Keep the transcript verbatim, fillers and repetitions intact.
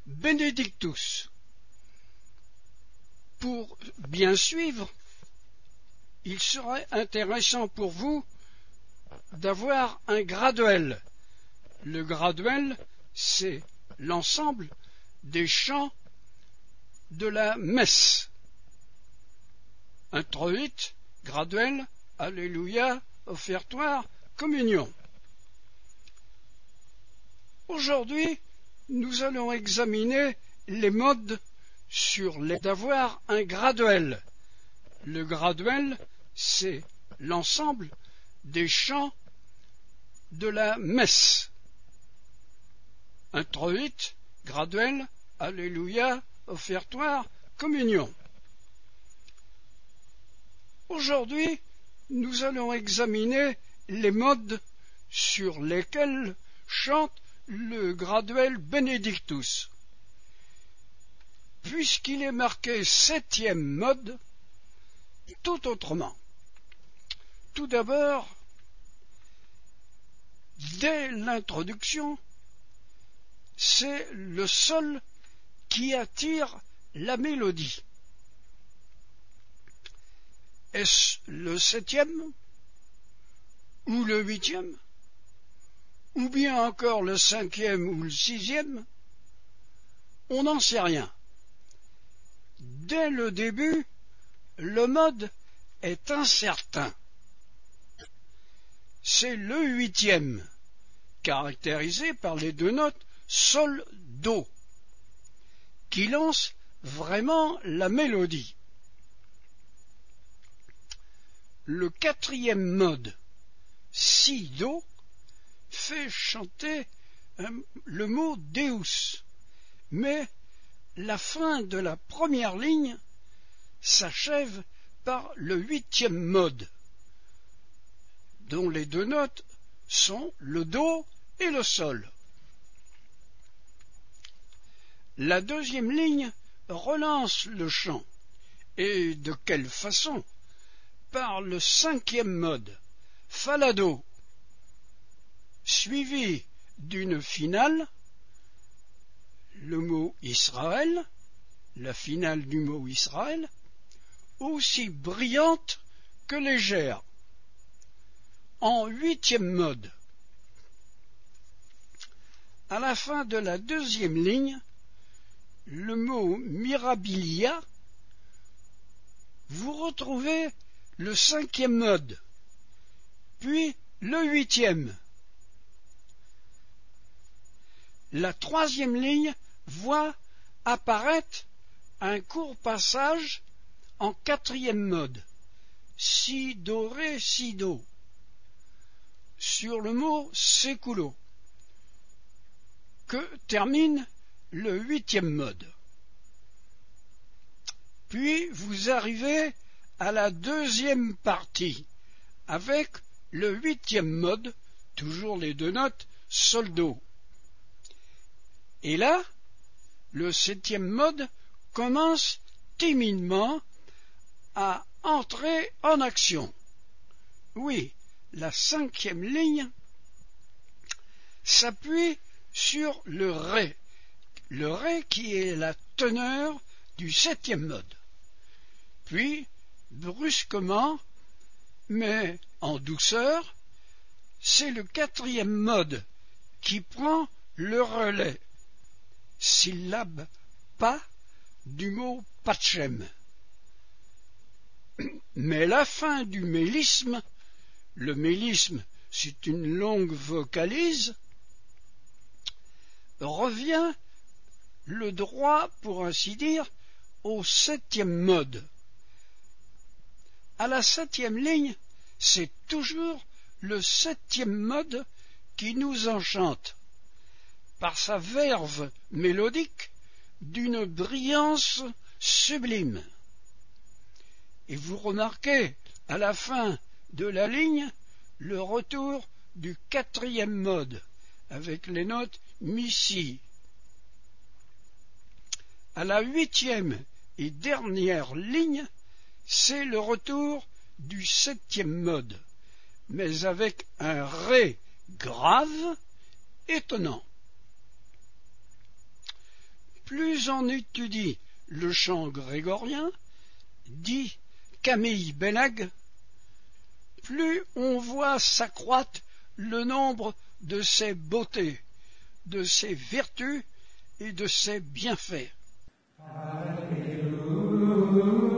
Benedictus. Pour bien suivre, il serait intéressant pour vous d'avoir un graduel. Le graduel, c'est l'ensemble des chants de la messe. Introïte, graduel, Alléluia, offertoire, communion. Aujourd'hui, nous allons examiner les modes sur les d'avoir un graduel. Le graduel, c'est l'ensemble des chants de la messe. Introïte, graduel, Alléluia, offertoire, communion. Aujourd'hui, nous allons examiner les modes sur lesquels chante le graduel Benedictus. Puisqu'il est marqué septième mode, tout autrement. Tout d'abord, dès l'introduction, c'est le sol qui attire la mélodie. Est-ce le septième ou le huitième, ou bien encore le cinquième ou le sixième? On n'en sait rien. Dès le début, le mode est incertain. C'est le huitième, caractérisé par les deux notes sol, do, qui lance vraiment la mélodie. Le quatrième mode, si, do, fait chanter euh, le mot Deus, mais la fin de la première ligne s'achève par le huitième mode, dont les deux notes sont le do et le sol. La deuxième ligne relance le chant, et de quelle façon? Par le cinquième mode, falado, suivi d'une finale, le mot Israël, la finale du mot Israël, aussi brillante que légère, en huitième mode. À la fin de la deuxième ligne, le mot mirabilia, vous retrouvez le cinquième mode, puis le huitième. La troisième ligne voit apparaître un court passage en quatrième mode, si, do, ré, si, do, sur le mot século, que termine le huitième mode. Puis vous arrivez à la deuxième partie, avec le huitième mode, toujours les deux notes, sol, do. Et là, le septième mode commence timidement à entrer en action. Oui, la cinquième ligne s'appuie sur le ré, le ré qui est la teneur du septième mode. Puis, brusquement, mais en douceur, c'est le quatrième mode qui prend le relais, syllabe pas du mot patchem. Mais la fin du mélisme, le mélisme c'est une longue vocalise, revient le droit, pour ainsi dire, au septième mode. À la septième ligne, c'est toujours le septième mode qui nous enchante, par sa verve mélodique d'une brillance sublime. Et vous remarquez, à la fin de la ligne, le retour du quatrième mode, avec les notes mi, si. À la huitième et dernière ligne, c'est le retour du septième mode, mais avec un ré grave étonnant. plus on étudie le chant grégorien, dit Camille Benag, plus on voit s'accroître le nombre de ses beautés, de ses vertus et de ses bienfaits. Alléluia.